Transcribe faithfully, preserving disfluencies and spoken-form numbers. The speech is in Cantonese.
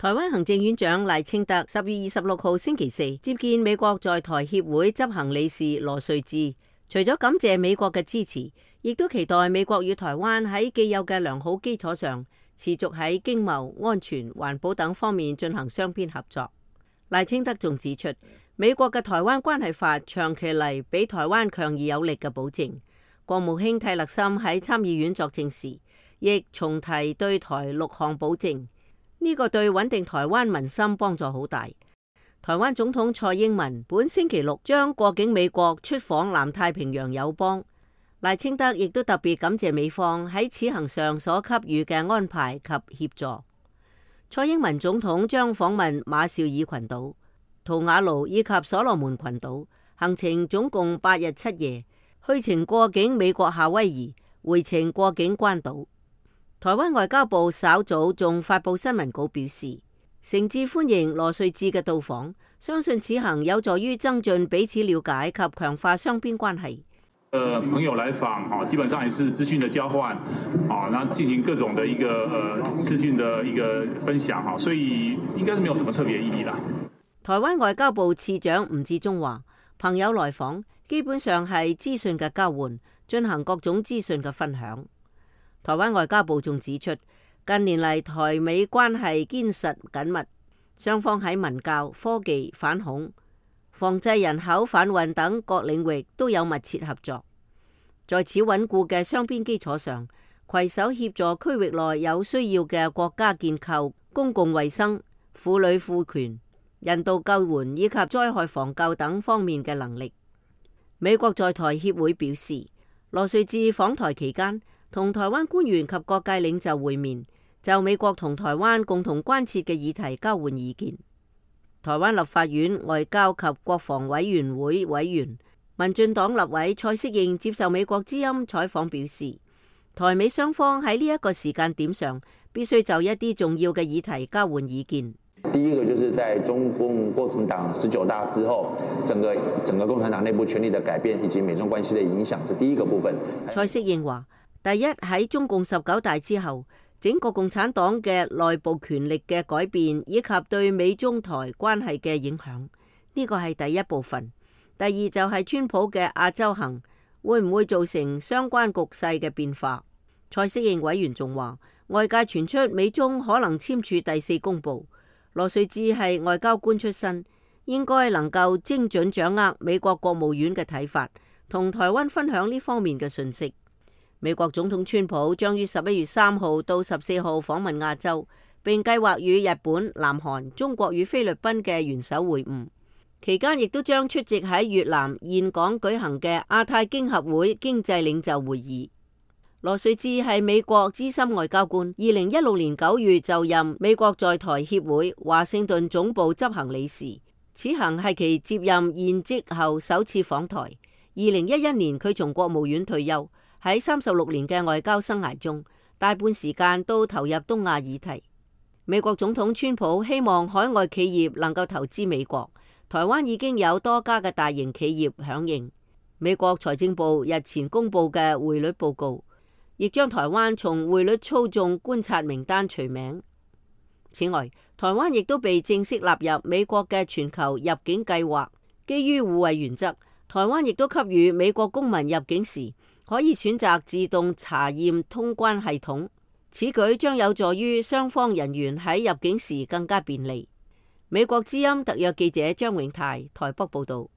台灣行政院長賴清德十月二十六號星期四接見美國在台協會執行理事羅瑞智，除咗感謝美國嘅支持，亦都期待美國與台灣喺既有嘅良好基礎上，持續喺經貿、安全、環保等方面進行雙邊合作。賴清德仲指出，美國嘅台灣關係法長期嚟俾台灣強而有力嘅保證。國務卿蒂勒森喺參議院作證時，亦重提對台六項保證。呢個對穩定台灣民心幫助好大。台灣總統蔡英文本星期六將過境美國出訪南太平洋友邦，賴清德亦都特別感謝美方喺此行上所給予嘅安排及協助。蔡英文總統將訪問馬紹爾群島、圖瓦盧以及所羅門群島，行程總共八日七夜，去程過境美國夏威夷，回程過境關島。台灣外交部稍早仲發佈新聞稿表示，誠摯歡迎羅瑞智嘅到訪，相信此行有助於增進彼此了解及強化雙邊關係。 呃，朋友來訪，基本上也是資訊的交換，啊，然後進行各種的一個呃資訊的一個分享，所以應該是沒有什麼特別意義啦。 台灣外交部次長吳志忠話，朋友來訪基本上係資訊嘅交換，進行各種資訊嘅分享。台灣外交部仲指出，近年嚟台美關係堅實緊密，雙方喺文教、科技、反恐、防制人口販運等各領域都有密切合作。在此穩固嘅雙邊基礎上，攜手協助區域內有需要嘅國家建構公共衛生、婦女賦權、人道救援以及災害防救等方面嘅能力。美國在台協會表示，羅瑞智訪台期間，同台灣官員及各界領袖會面，就美國同台灣共同關切嘅議題交換意見。台灣立法院外交及國防委員會委員、民進黨立委蔡適應接受美國之音採訪表示，台美雙方喺呢一個時間點上，必須就一啲重要嘅議題交換意見。 第一個就是在中共共產黨十九大之後，整個整個共產黨內部權力的改變以及美中關係的影響，這第一個部分。 蔡適應話，第一，喺中共十九大之後，整個共產黨嘅內部權力嘅改變以及對美中台關係嘅影響，呢個係第一部分。第二就係川普嘅亞洲行會唔會造成相關局勢嘅變化。蔡適應委員仲話，外界傳出美中可能簽署第四公報，羅瑞智係外交官出身，應該能夠精準掌握美國國務院嘅睇法，同台灣分享呢方面嘅訊息。美國總統川普將於十一月三號到十四號訪問亞洲，並計劃與日本、南韓、中國與菲律賓嘅元首會晤，期間亦都將出席喺越南峴港舉行嘅亞太經合會經濟領袖會議。羅瑞智係美國資深外交官，二零一六年九月就任美國在台協會華盛頓總部執行理事，此行係其接任現職後首次訪台。二零一一年佢從國務院退休。喺三十六年嘅外交生涯中，大半時間都投入東亞議題。美國總統川普希望海外企業能夠投資美國，台灣已經有多家嘅大型企業響應。美國財政部日前公布嘅匯率報告，亦將台灣從匯率操縱觀察名單除名。此外，台灣亦都被正式納入美國嘅全球入境計劃。基於互惠原則，台灣亦都給予美國公民入境時，可以選擇自動查驗通關系統，此舉將有助於雙方人員喺入境時更加便利。美國之音特約記者張永泰台北報道。